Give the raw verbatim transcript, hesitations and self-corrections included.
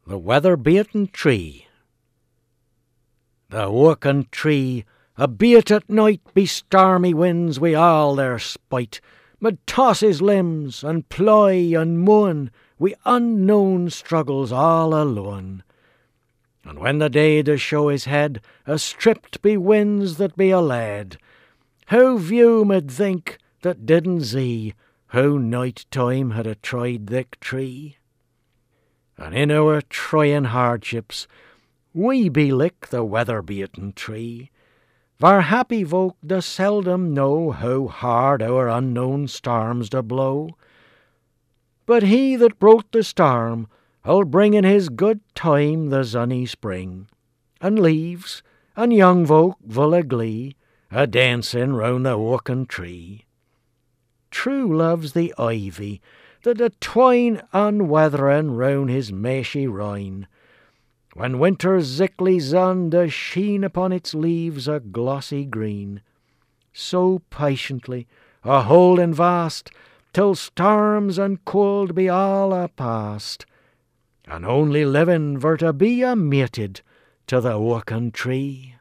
The weather-beaten tree. The oaken tree, abeat at night be stormy winds wi' all their spite, mid toss his limbs and ply and moan wi' unknown struggles all alone. And when the day does show his head, a stripped be winds that be a lad, how few mid think that didn't see how night time had a tried thick tree. And in our trying hardships, we be like the weather-beaten tree. For happy folk do seldom know how hard our unknown storms do blow. But he that brought the storm will bring in his good time the sunny spring, and leaves and young folk full of glee a dancing round the oaken tree. True love's the ivy that the twine unweathering round his meshy rine, when winter's sickly sun does sheen upon its leaves a glossy green, so patiently a holding vast till storms and cold be all a past, and only living for to be a mated to the oaken tree.